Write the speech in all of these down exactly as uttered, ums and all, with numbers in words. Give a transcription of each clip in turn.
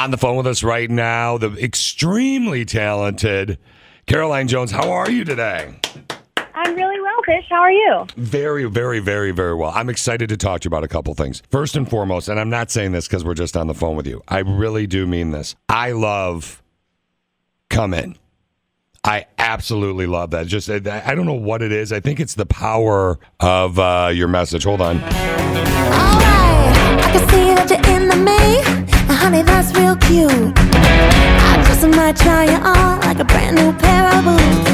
On the phone with us right now, the extremely talented Caroline Jones. How are you today? I'm really well, Fish. How are you? Very, very, very, very well. I'm excited to talk to you about a couple things. First and foremost, and I'm not saying this because we're just on the phone with you. I really do mean this. I love Come In. I absolutely love that. Just, I don't know what it is. I think it's the power of uh, your message. Hold on. All right, I can see that you're into me. Honey, that's real cute. I just might try you on like a brand new pair of boots.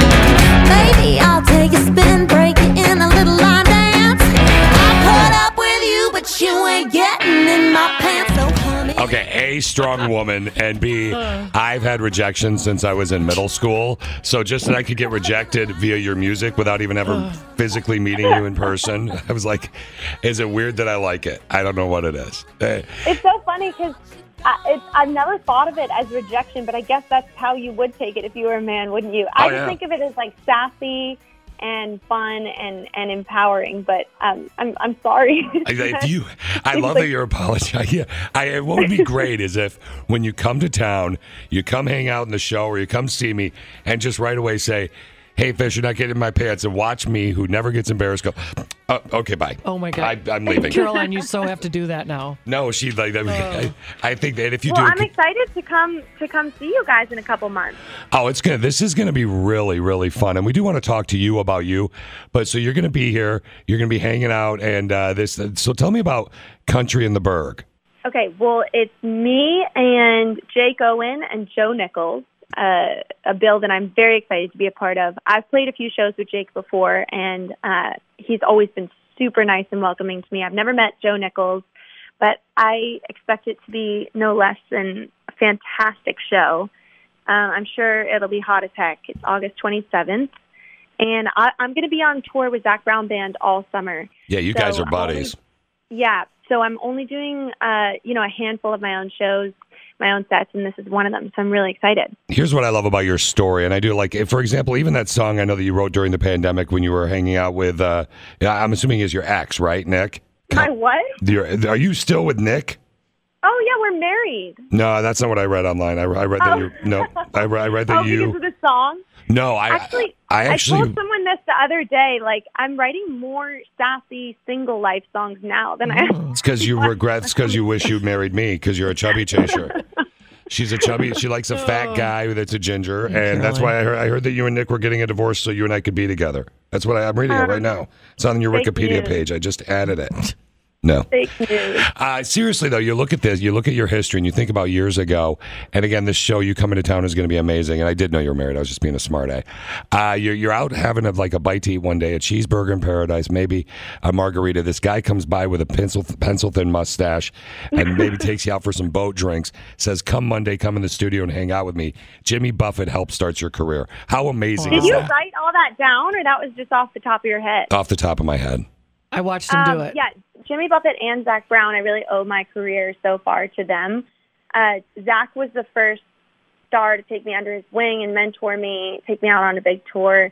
Maybe I'll take a spin, break it in a little line dance. I put up with you, but you ain't getting in my pants, so honey. Okay, A, strong woman, and B, I've had rejection since I was in middle school. So just that I could get rejected via your music without even ever physically meeting you in person, I was like, is it weird that I like it? I don't know what it is. Eh. It's so funny because it's, I've never thought of it as rejection, but I guess that's how you would take it if you were a man, wouldn't you? I Oh, just yeah. think of it as like sassy and fun and, and empowering, but um, I'm I'm sorry. I, if you, I love that you're apologizing. Yeah, I, what would be great is if when you come to town, you come hang out in the show or you come see me and just right away say, hey, Fish, you're not getting in my pants, and watch me, who never gets embarrassed, go, oh, okay, bye. Oh, my God. I, I'm leaving. Caroline, you so have to do that now. No, she like that. I, I think that if you well, do, I'm excited to come to come see you guys in a couple months. oh, it's gonna. This is gonna be really, really fun, and we do want to talk to you about you. But so you're gonna be here, you're gonna be hanging out, and uh, this. So tell me about Country in the Berg. Okay, well, it's me and Jake Owen and Joe Nichols. Uh, a bill that I'm very excited to be a part of. I've played a few shows with Jake before, and uh, he's always been super nice and welcoming to me. I've never met Joe Nichols, but I expect it to be no less than a fantastic show. Uh, I'm sure it'll be hot as heck. It's August twenty-seventh, and I, I'm going to be on tour with Zach Brown Band all summer. Yeah, you So guys are I'm buddies. only- yeah, so I'm only doing, uh, you know, a handful of my own shows, my own sets, and this is one of them, so I'm really excited. Here's what I love about your story, and I do like, for example, even that song I know that you wrote during the pandemic when you were hanging out with, uh, I'm assuming is your ex, right, Nick? My what? You're, are you still with Nick? Oh, yeah, we're married. No, that's not what I read online. I, I read that Oh. you. No, I, read- I read that Oh, you. because of the song? No, I Actually, I actually. I told someone this the other day. Like, I'm writing more sassy single life songs now than I am. It's because you regret. It's because you wish you married me because you're a chubby chaser. She's a chubby. She likes a fat guy that's a ginger, and that's why I heard, I heard that you and Nick were getting a divorce so you and I could be together. That's what I, I'm reading it right now. It's on your Fake Wikipedia news. page. I just added it. No. Fake news. Uh, seriously, though, you look at this, you look at your history, and you think about years ago, and again, this show, you coming to town, is going to be amazing. And I did know you were married. I was just being a smart A. Uh, you're, you're out having a, like a bite to eat one day, a cheeseburger in paradise, maybe a margarita. This guy comes by with a pencil, pencil thin mustache and maybe takes you out for some boat drinks, says, come Monday, come in the studio and hang out with me. Jimmy Buffett helped start your career. How amazing Did is you that? write all that down, or that was just off the top of your head? Off the top of my head. I watched him do Um, it. Yeah, Jimmy Buffett and Zach Brown, I really owe my career so far to them. Uh, Zach was the first star to take me under his wing and mentor me, take me out on a big tour.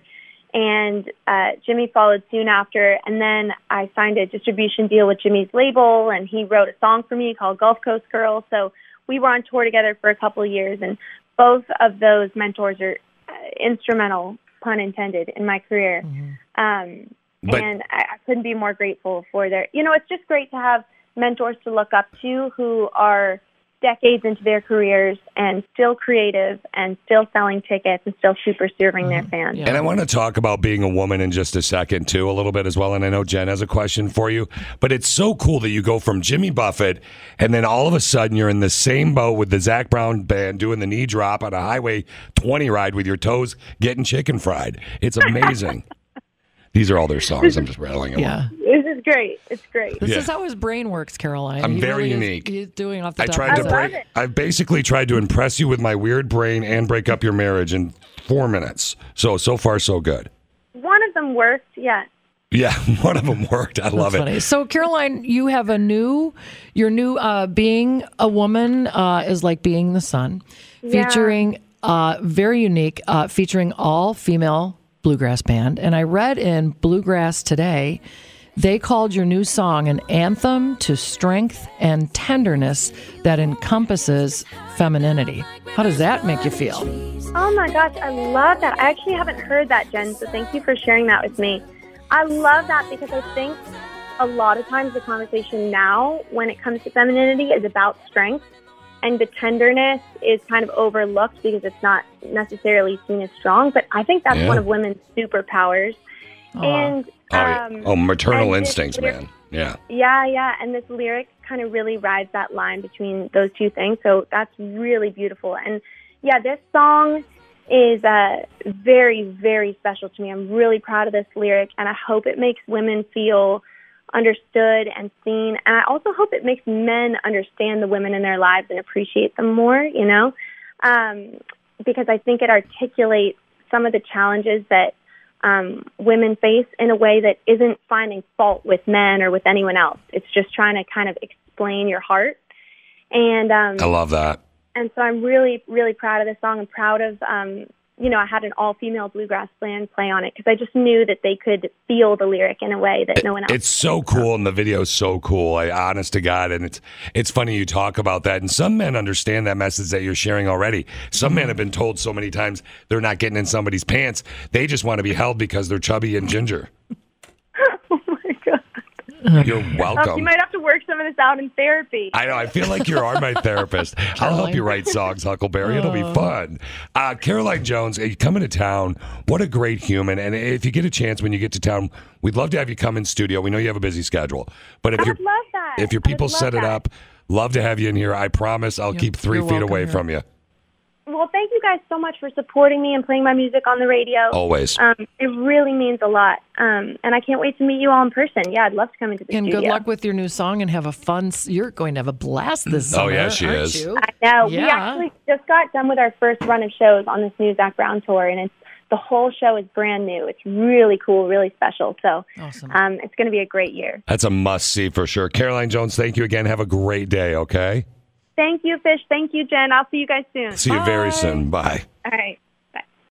And uh, Jimmy followed soon after. And then I signed a distribution deal with Jimmy's label, and he wrote a song for me called Gulf Coast Girl. So we were on tour together for a couple of years, and both of those mentors are uh, instrumental, pun intended, in my career. Mm-hmm. Um, But- and I, I couldn't be more grateful for their, you know, it's just great to have mentors to look up to who are decades into their careers and still creative and still selling tickets and still super serving their fans. Yeah. And I want to talk about being a woman in just a second, too, a little bit as well. And I know Jen has a question for you. But it's so cool that you go from Jimmy Buffett and then all of a sudden you're in the same boat with the Zach Brown Band doing the knee drop on a Highway twenty ride with your toes getting chicken fried. It's amazing. These are all their songs. I'm just rattling them. Yeah. This is great. It's great. This Yeah. is how his brain works, Caroline. I'm He very really is- unique. he's doing off the I top tried of to his I head. love break. it. I basically tried to impress you with my weird brain and break up your marriage in four minutes. So so far so good. One of them worked, yeah. Yeah, one of them worked. I love That's it. funny. So, Caroline, you have a new, your new uh, being a woman uh, is like being the sun, Yeah. featuring uh, very unique, uh, featuring all female bluegrass band. And I read in Bluegrass Today They called your new song an anthem to strength and tenderness that encompasses femininity. How does that make you feel? Oh my gosh, I love that. I actually haven't heard that, Jen, so thank you for sharing that with me. I love that because I think a lot of times the conversation now when it comes to femininity is about strength, and the tenderness is kind of overlooked because it's not necessarily seen as strong, but I think that's Yeah. one of women's superpowers. Aw. And Oh, yeah. um, oh maternal and this instincts, lyric- man. Yeah. Yeah, yeah, and this lyric kind of really rides that line between those two things, so that's really beautiful. And yeah, this song is uh, very, very special to me. I'm really proud of this lyric, and I hope it makes women feel understood and seen. And I also hope it makes men understand the women in their lives and appreciate them more, you know, um, because I think it articulates some of the challenges that um, women face in a way that isn't finding fault with men or with anyone else. It's just trying to kind of explain your heart. And um, I love that. And so I'm really, really proud of this song. I'm proud of, um, you know, I had an all-female bluegrass band play on it because I just knew that they could feel the lyric in a way that no one else It's so cool, and the video is so cool. I, honest to God, and it's it's funny you talk about that. And some men understand that message that you're sharing already. Some men have been told so many times they're not getting in somebody's pants. They just want to be held because they're chubby and ginger. Oh, my God. You're Um, welcome. you might have to work some of this out in therapy. I know. I feel like you are my therapist. I'll help you write songs, Huckleberry. It'll be fun. Uh, Caroline Jones, you coming to town. What a great human. And if you get a chance when you get to town, we'd love to have you come in studio. We know you have a busy schedule. But if I your would love that. if your I would people love set it that. up, love to have you in here. I promise I'll Yep, keep three you're feet welcome away here. from you. Well, thank you guys so much for supporting me and playing my music on the radio. Always. Um, it really means a lot. Um, and I can't wait to meet you all in person. Yeah, I'd love to come into the And studio. good luck with your new song and have a fun. s- You're going to have a blast this Oh, summer. yeah, she aren't is. you? I know. We Yeah. actually just got done with our first run of shows on this new Zach Brown tour, and it's the whole show is brand new. It's really cool, really special. So Awesome. um, it's going to be a great year. That's a must see for sure. Caroline Jones, thank you again. Have a great day, okay? Thank you, Fish. Thank you, Jen. I'll see you guys soon. See you very Bye. soon. Bye. All right.